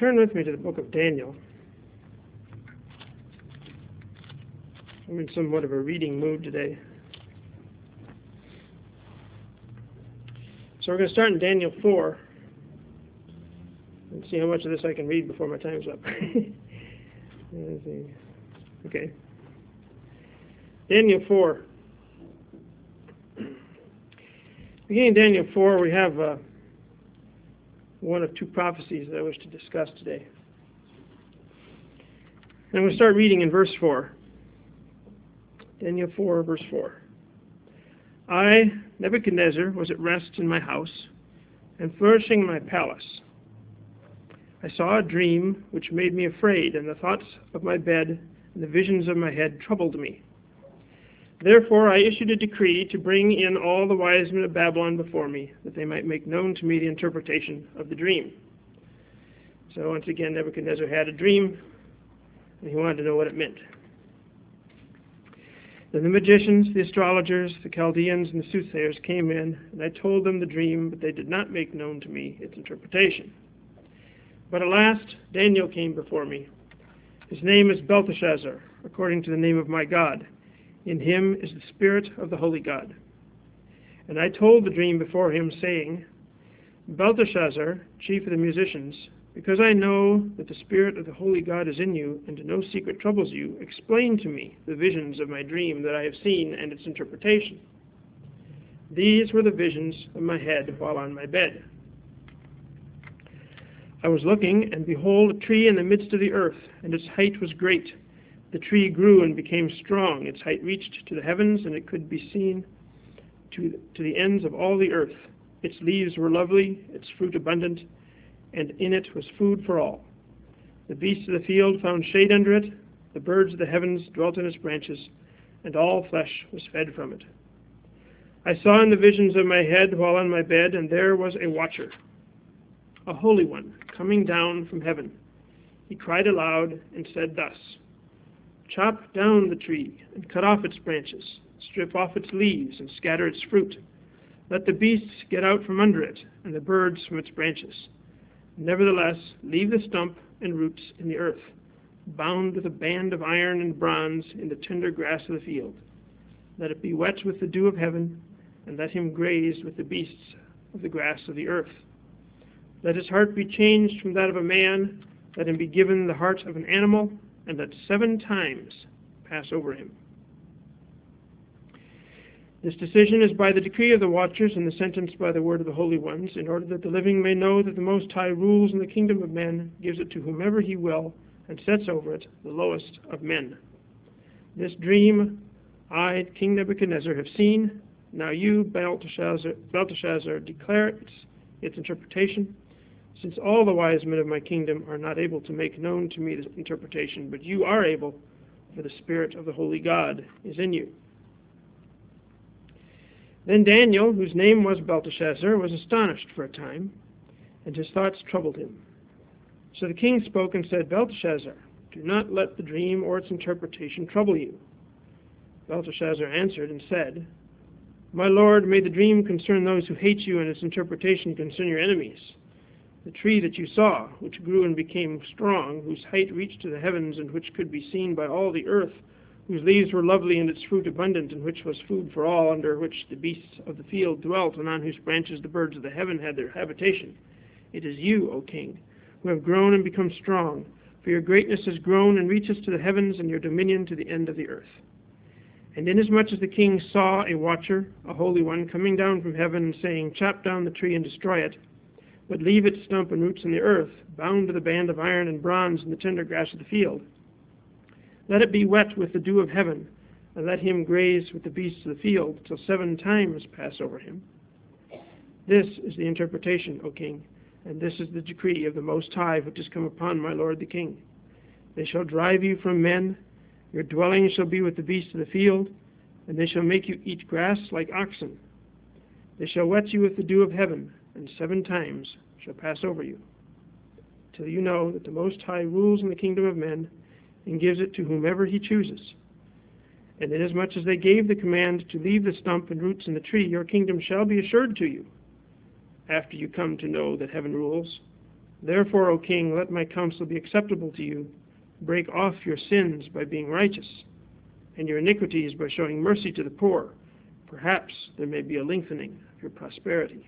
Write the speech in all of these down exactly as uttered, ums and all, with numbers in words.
turn with me to the book of Daniel. I'm in somewhat of a reading mood today. So we're going to start in Daniel four and see how much of this I can read before my time's up. Okay. Daniel four. Beginning in Daniel four, we have uh, one of two prophecies that I wish to discuss today. And I'm going to start reading in verse four. Daniel four, verse four. I, Nebuchadnezzar, was at rest in my house and flourishing in my palace. I saw a dream which made me afraid, and the thoughts of my bed and the visions of my head troubled me. Therefore I issued a decree to bring in all the wise men of Babylon before me, that they might make known to me the interpretation of the dream. So once again, Nebuchadnezzar had a dream, and he wanted to know what it meant. Then the magicians, the astrologers, the Chaldeans, and the soothsayers came in, and I told them the dream, but they did not make known to me its interpretation. But at last Daniel came before me. His name is Belteshazzar, according to the name of my God. In him is the spirit of the holy God. And I told the dream before him, saying, Belteshazzar, chief of the musicians, because I know that the spirit of the holy God is in you, and no secret troubles you, explain to me the visions of my dream that I have seen and its interpretation. These were the visions of my head while on my bed. I was looking, and behold, a tree in the midst of the earth, and its height was great. The tree grew and became strong. Its height reached to the heavens, and it could be seen to, to the ends of all the earth. Its leaves were lovely, its fruit abundant, and in it was food for all. The beasts of the field found shade under it, the birds of the heavens dwelt in its branches, and all flesh was fed from it. I saw in the visions of my head while on my bed, and there was a watcher, a holy one, coming down from heaven. He cried aloud and said thus, Chop down the tree and cut off its branches, strip off its leaves and scatter its fruit. Let the beasts get out from under it, and the birds from its branches. Nevertheless, leave the stump and roots in the earth, bound with a band of iron and bronze in the tender grass of the field. Let it be wet with the dew of heaven, and let him graze with the beasts of the grass of the earth. Let his heart be changed from that of a man, let him be given the heart of an animal, and let seven times pass over him. This decision is by the decree of the watchers and the sentence by the word of the holy ones, in order that the living may know that the Most High rules in the kingdom of men, gives it to whomever he will, and sets over it the lowest of men. This dream I, King Nebuchadnezzar, have seen. Now you, Belteshazzar, Belteshazzar declare its, its interpretation, since all the wise men of my kingdom are not able to make known to me this interpretation, but you are able, for the spirit of the holy God is in you. Then Daniel, whose name was Belteshazzar, was astonished for a time, and his thoughts troubled him. So the king spoke and said, Belteshazzar, do not let the dream or its interpretation trouble you. Belteshazzar answered and said, My lord, may the dream concern those who hate you, and its interpretation concern your enemies. The tree that you saw, which grew and became strong, whose height reached to the heavens, and which could be seen by all the earth, whose leaves were lovely and its fruit abundant, and which was food for all, under which the beasts of the field dwelt, and on whose branches the birds of the heaven had their habitation. It is you, O king, who have grown and become strong, for your greatness has grown and reaches to the heavens, and your dominion to the end of the earth. And inasmuch as the king saw a watcher, a holy one, coming down from heaven, and saying, Chop down the tree and destroy it, but leave its stump and roots in the earth, bound with a band of iron and bronze in the tender grass of the field. Let it be wet with the dew of heaven, and let him graze with the beasts of the field, till seven times pass over him. This is the interpretation, O king, and this is the decree of the Most High, which has come upon my lord the king. They shall drive you from men, your dwelling shall be with the beasts of the field, and they shall make you eat grass like oxen. They shall wet you with the dew of heaven, and seven times shall pass over you, till you know that the Most High rules in the kingdom of men, and gives it to whomever he chooses. And inasmuch as they gave the command to leave the stump and roots in the tree, your kingdom shall be assured to you, after you come to know that heaven rules, Therefore, O king, let my counsel be acceptable to you. Break off your sins by being righteous, and your iniquities by showing mercy to the poor. Perhaps there may be a lengthening of your prosperity.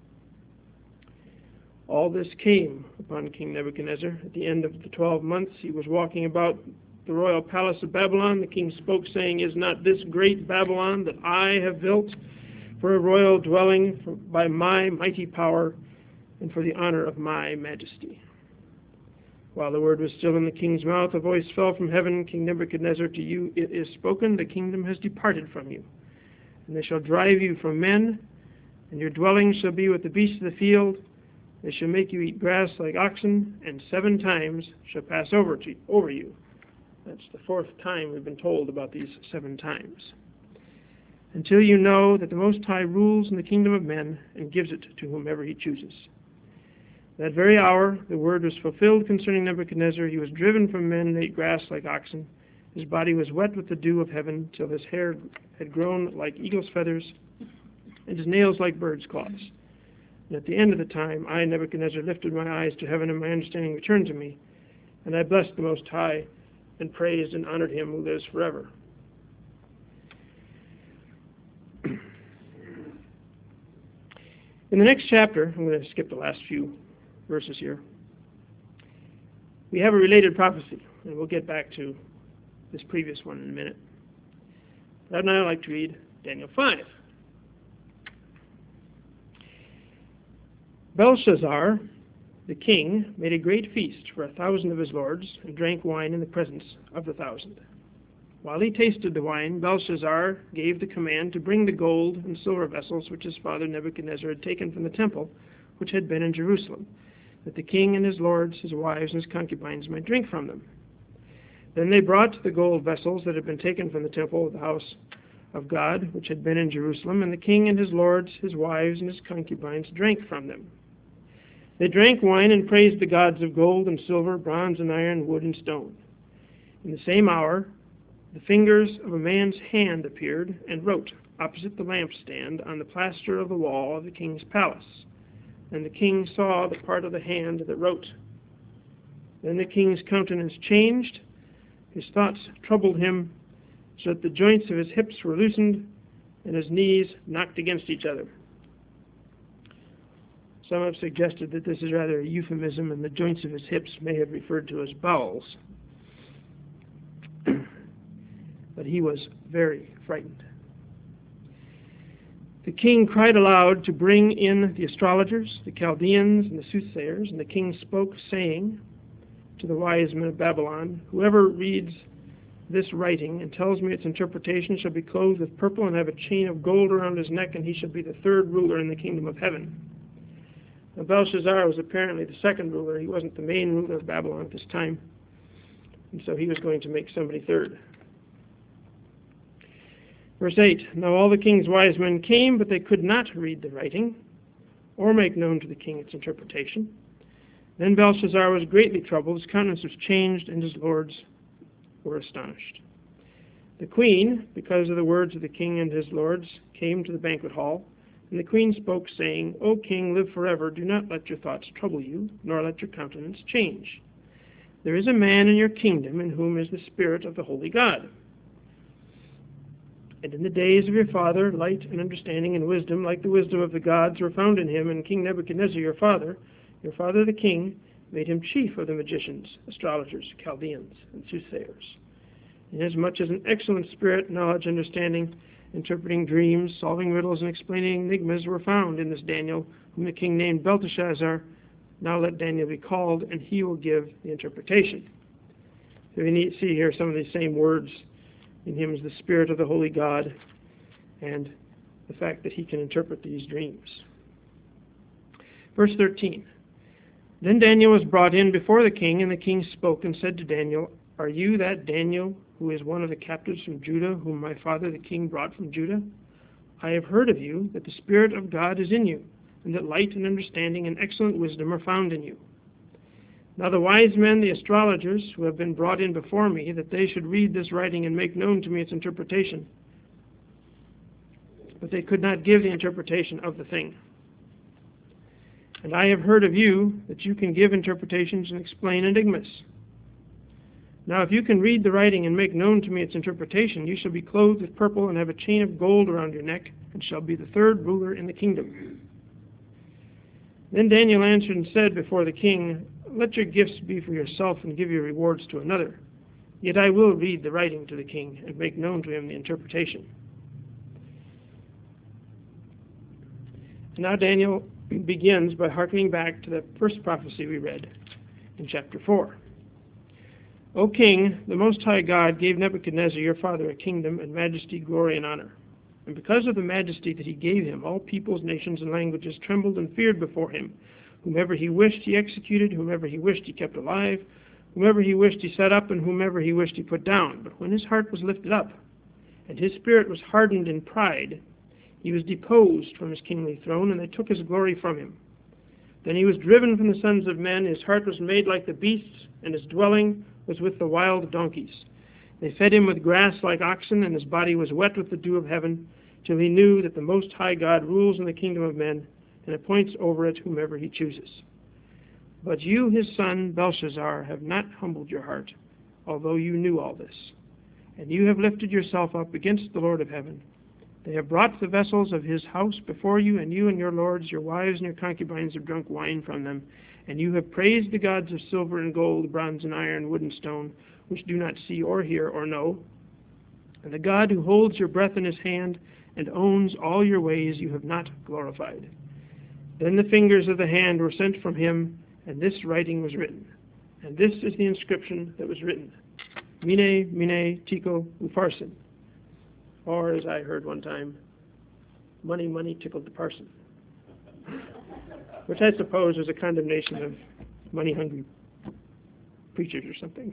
All this came upon King Nebuchadnezzar. At the end of the twelve months, he was walking about the royal palace of Babylon. The king spoke, saying, Is not this great Babylon that I have built for a royal dwelling for, by my mighty power and for the honor of my majesty? While the word was still in the king's mouth, a voice fell from heaven, King Nebuchadnezzar, to you it is spoken, the kingdom has departed from you. And they shall drive you from men, and your dwelling shall be with the beasts of the field. They shall make you eat grass like oxen, and seven times shall pass over to over you. That's the fourth time we've been told about these seven times. Until you know that the Most High rules in the kingdom of men and gives it to whomever he chooses. That very hour the word was fulfilled concerning Nebuchadnezzar. He was driven from men and ate grass like oxen. His body was wet with the dew of heaven, till his hair had grown like eagle's feathers, and his nails like bird's claws. And at the end of the time, I, Nebuchadnezzar, lifted my eyes to heaven, and my understanding returned to me. And I blessed the Most High, and praised and honored him who lives forever. In the next chapter, I'm going to skip the last few verses here, we have a related prophecy, and we'll get back to this previous one in a minute. But I'd now like to read Daniel five. Belshazzar, the king, made a great feast for a thousand of his lords, and drank wine in the presence of the thousand. While he tasted the wine, Belshazzar gave the command to bring the gold and silver vessels which his father Nebuchadnezzar had taken from the temple, which had been in Jerusalem, that the king and his lords, his wives, and his concubines might drink from them. Then they brought the gold vessels that had been taken from the temple of the house of God, which had been in Jerusalem, and the king and his lords, his wives, and his concubines drank from them. They drank wine and praised the gods of gold and silver, bronze and iron, wood and stone. In the same hour, the fingers of a man's hand appeared and wrote opposite the lampstand on the plaster of the wall of the king's palace. And the king saw the part of the hand that wrote. Then the king's countenance changed, his thoughts troubled him, so that the joints of his hips were loosened, and his knees knocked against each other. Some have suggested that this is rather a euphemism, and the joints of his hips may have referred to as bowels. But he was very frightened. The king cried aloud to bring in the astrologers, the Chaldeans, and the soothsayers, and the king spoke, saying to the wise men of Babylon, Whoever reads this writing and tells me its interpretation shall be clothed with purple and have a chain of gold around his neck, and he shall be the third ruler in the kingdom of heaven. Now Belshazzar was apparently the second ruler. He wasn't the main ruler of Babylon at this time, and so he was going to make somebody third. Verse eight, Now all the king's wise men came, but they could not read the writing, or make known to the king its interpretation. Then Belshazzar was greatly troubled, his countenance was changed, and his lords were astonished. The queen, because of the words of the king and his lords, came to the banquet hall, and the queen spoke, saying, O king, live forever, do not let your thoughts trouble you, nor let your countenance change. There is a man in your kingdom in whom is the spirit of the holy God. And in the days of your father, light and understanding and wisdom, like the wisdom of the gods, were found in him, and King Nebuchadnezzar, your father, your father the king, made him chief of the magicians, astrologers, Chaldeans, and soothsayers. Inasmuch as an excellent spirit, knowledge, understanding, interpreting dreams, solving riddles, and explaining enigmas were found in this Daniel, whom the king named Belteshazzar. Now let Daniel be called, and he will give the interpretation. So we need see here some of these same words. In him is the spirit of the holy God, and the fact that he can interpret these dreams. Verse thirteen. Then Daniel was brought in before the king, and the king spoke and said to Daniel, Are you that Daniel who is one of the captives from Judah, whom my father the king brought from Judah? I have heard of you that the Spirit of God is in you, and that light and understanding and excellent wisdom are found in you. Now the wise men, the astrologers, who have been brought in before me, that they should read this writing and make known to me its interpretation. But they could not give the interpretation of the thing. And I have heard of you that you can give interpretations and explain enigmas. Now if you can read the writing and make known to me its interpretation, you shall be clothed with purple and have a chain of gold around your neck, and shall be the third ruler in the kingdom. Then Daniel answered and said before the king, Let your gifts be for yourself, and give your rewards to another. Yet I will read the writing to the king, and make known to him the interpretation. And now Daniel begins by hearkening back to the first prophecy we read in chapter four. O king, the Most High God gave Nebuchadnezzar your father a kingdom and majesty, glory, and honor. And because of the majesty that he gave him, all peoples, nations, and languages trembled and feared before him. Whomever he wished he executed, whomever he wished he kept alive, whomever he wished he set up, and whomever he wished he put down. But when his heart was lifted up, and his spirit was hardened in pride, he was deposed from his kingly throne, and they took his glory from him. Then he was driven from the sons of men, his heart was made like the beasts, and his dwelling was with the wild donkeys. They fed him with grass like oxen, and his body was wet with the dew of heaven, till he knew that the Most High God rules in the kingdom of men, and appoints over it whomever he chooses. But you, his son, Belshazzar, have not humbled your heart, although you knew all this. And you have lifted yourself up against the Lord of heaven. They have brought the vessels of his house before you, and you and your lords, your wives, and your concubines have drunk wine from them. And you have praised the gods of silver and gold, bronze and iron, wood and stone, which do not see or hear or know. And the God who holds your breath in his hand and owns all your ways you have not glorified. Then the fingers of the hand were sent from him, and this writing was written. And this is the inscription that was written. Mene, Mene, Tekel, Upharsin. Or, as I heard one time, money, money tickled the parson. Which I suppose was a condemnation of money-hungry preachers or something.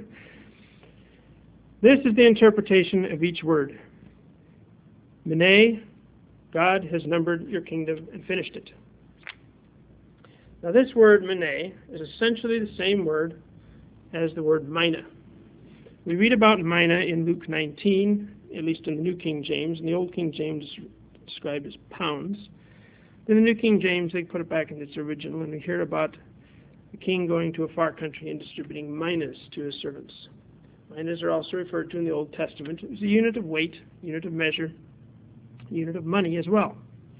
This is the interpretation of each word. Mene, God has numbered your kingdom and finished it. Now this word, Mene, is essentially the same word as the word mina. We read about mina in Luke nineteen, at least in the New King James. In the Old King James, it's described as pounds. In the New King James, they put it back in its original, and we hear about the king going to a far country and distributing minas to his servants. Minas are also referred to in the Old Testament. It was a unit of weight, unit of measure, unit of money as well.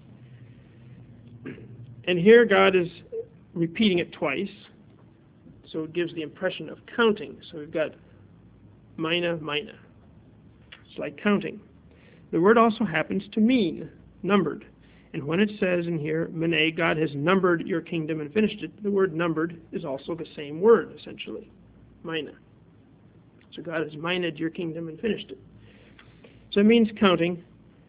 And here God is repeating it twice, so it gives the impression of counting. So we've got mina, mina. It's like counting. The word also happens to mean numbered. And when it says in here, Mene, God has numbered your kingdom and finished it, the word numbered is also the same word, essentially, mina. So God has mined your kingdom and finished it. So it means counting.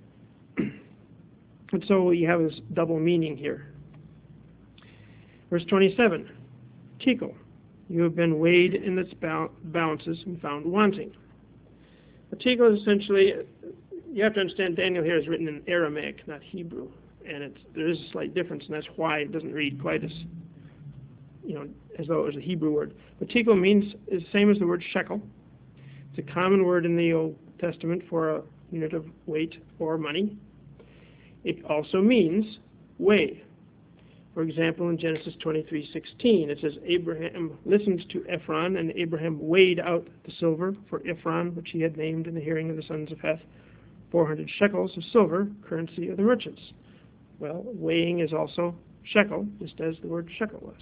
And so we have this double meaning here. Verse twenty-seven, Tekel, you have been weighed in its balances and found wanting. The Tekel is essentially, you have to understand Daniel here is written in Aramaic, not Hebrew. And it's, there is a slight difference, and that's why it doesn't read quite as, you know, as though it was a Hebrew word. But Tekel means is the same as the word shekel. It's a common word in the Old Testament for a unit of weight or money. It also means weigh. For example, in Genesis twenty-three sixteen, it says, Abraham listened to Ephron, and Abraham weighed out the silver for Ephron, which he had named in the hearing of the sons of Heth, four hundred shekels of silver, currency of the merchants. Well, weighing is also shekel, just as the word shekel was.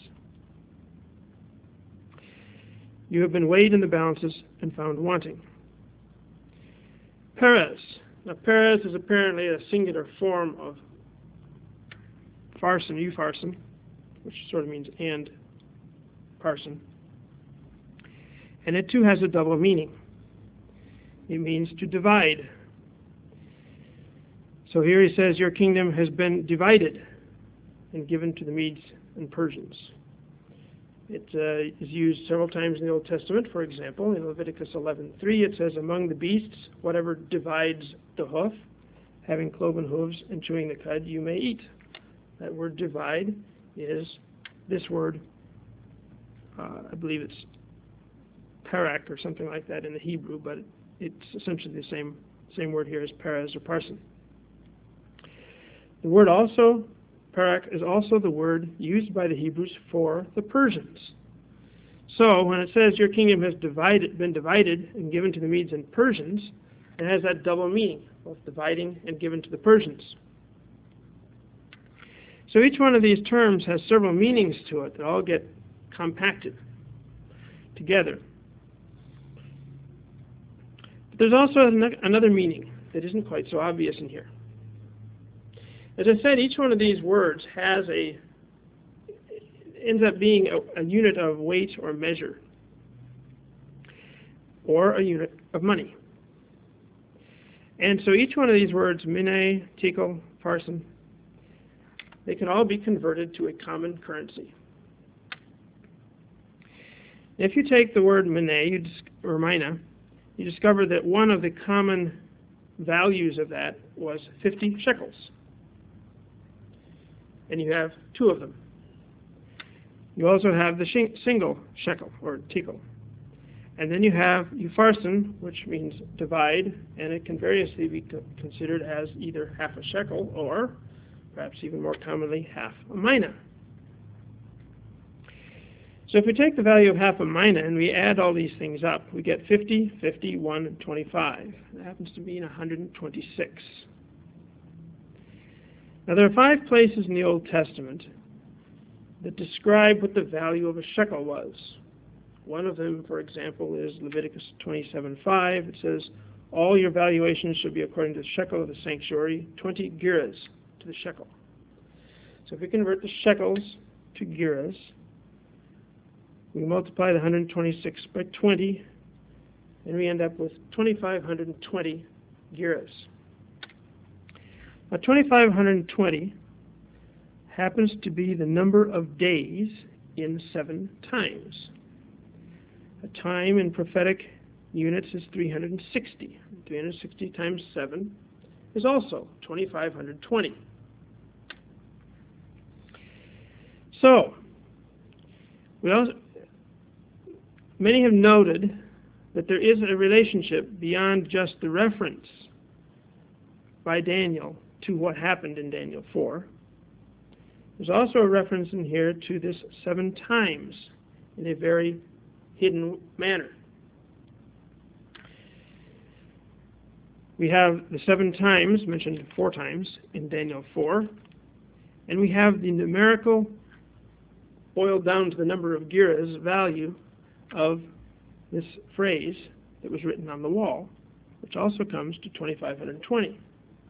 You have been weighed in the balances and found wanting. Perez. Now, Perez is apparently a singular form of farson, upharsin, which sort of means and parson. And it too has a double meaning. It means to divide. So here he says, your kingdom has been divided and given to the Medes and Persians. It uh, is used several times in the Old Testament. For example, in Leviticus eleven three, it says, among the beasts, whatever divides the hoof, having cloven hooves and chewing the cud, you may eat. That word divide is this word, uh, I believe it's parak or something like that in the Hebrew, but it's essentially the same, same word here as perez or parson. The word also, parak is also the word used by the Hebrews for the Persians. So when it says your kingdom has divided, been divided and given to the Medes and Persians, it has that double meaning, both dividing and given to the Persians. So each one of these terms has several meanings to it that all get compacted together. But there's also another meaning that isn't quite so obvious in here. As I said, each one of these words has a ends up being a, a unit of weight or measure, or a unit of money. And so each one of these words, mineh, tekel, parsin, they can all be converted to a common currency. If you take the word mineh, you dis- or mina, you discover that one of the common values of that was fifty shekels. And you have two of them. You also have the sh- single shekel, or tekel. And then you have upharsin, which means divide, and it can variously be co- considered as either half a shekel or, perhaps even more commonly, half a mina. So if we take the value of half a mina and we add all these things up, we get fifty, fifty, one, and twenty-five. That happens to be one hundred twenty-six. Now there are five places in the Old Testament that describe what the value of a shekel was. One of them, for example, is Leviticus twenty-seven five. It says, all your valuations should be according to the shekel of the sanctuary, twenty gerahs to the shekel. So if we convert the shekels to gerahs, we multiply the one hundred twenty-six by twenty, and we end up with two thousand five hundred twenty gerahs. Now, two thousand five hundred twenty happens to be the number of days in seven times. A time in prophetic units is three hundred sixty. three hundred sixty times seven is also two thousand five hundred twenty. So, we also, many have noted that there is a relationship beyond just the reference by Daniel to what happened in Daniel four. There's also a reference in here to this seven times in a very hidden manner. We have the seven times mentioned four times in Daniel four, and we have the numerical, boiled down to the number of gerahs, value of this phrase that was written on the wall, which also comes to two thousand five hundred twenty.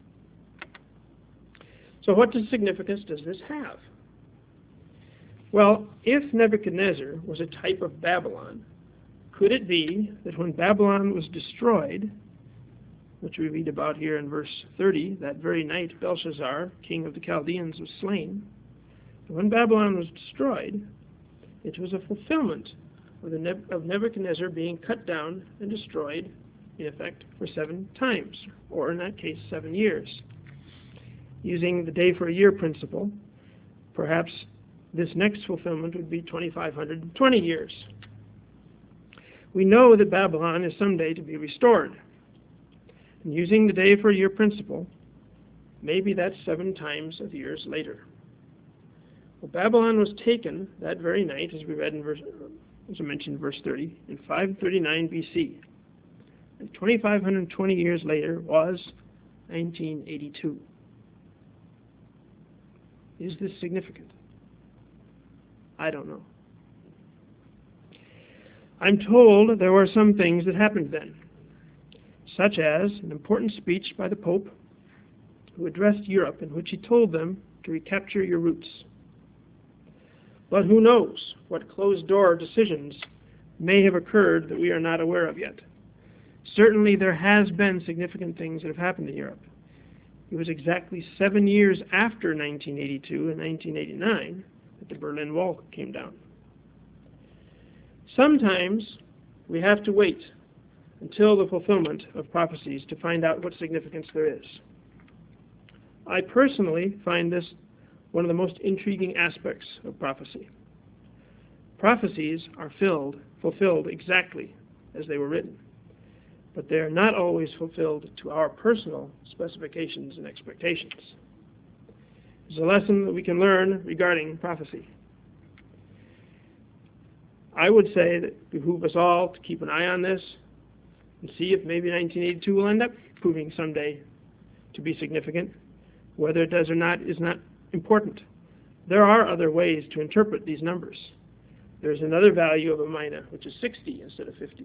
So what significance does this have? Well, if Nebuchadnezzar was a type of Babylon, could it be that when Babylon was destroyed, which we read about here in verse thirty, that very night Belshazzar, king of the Chaldeans, was slain, when Babylon was destroyed, it was a fulfillment of, the Neb- of Nebuchadnezzar being cut down and destroyed, in effect, for seven times, or in that case, seven years. Using the day for a year principle, perhaps this next fulfillment would be two thousand five hundred twenty years. We know that Babylon is someday to be restored. And using the day for a year principle, maybe that's seven times of years later. Well, Babylon was taken that very night, as we read in verse, as I mentioned in verse thirty, in five thirty-nine B C. And two thousand five hundred twenty years later was nineteen eighty-two. Is this significant? I don't know. I'm told there were some things that happened then, such as an important speech by the Pope who addressed Europe in which he told them to recapture your roots. But who knows what closed-door decisions may have occurred that we are not aware of yet. Certainly there has been significant things that have happened in Europe. It was exactly seven years after nineteen eighty-two and nineteen eighty-nine that the Berlin Wall came down. Sometimes we have to wait until the fulfillment of prophecies to find out what significance there is. I personally find this one of the most intriguing aspects of prophecy. Prophecies are filled, fulfilled exactly as they were written, but they are not always fulfilled to our personal specifications and expectations. There's a lesson that we can learn regarding prophecy. I would say that it behooves us all to keep an eye on this and see if maybe nineteen eighty-two will end up proving someday to be significant. Whether it does or not is not important. There are other ways to interpret these numbers. There's another value of a mina, which is sixty instead of fifty.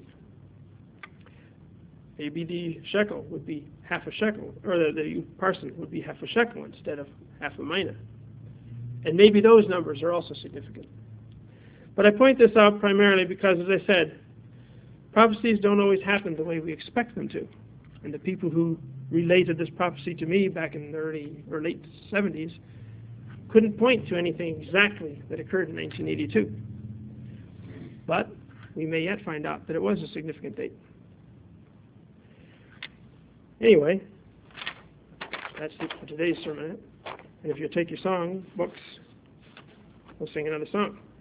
Maybe the shekel would be half a shekel, or the, the parson would be half a shekel instead of half a mina. And maybe those numbers are also significant. But I point this out primarily because, as I said, prophecies don't always happen the way we expect them to. And the people who related this prophecy to me back in the early or late seventies couldn't point to anything exactly that occurred in nineteen eighty-two. But we may yet find out that it was a significant date. Anyway, that's it for today's sermon. And if you take your song books, we'll sing another song.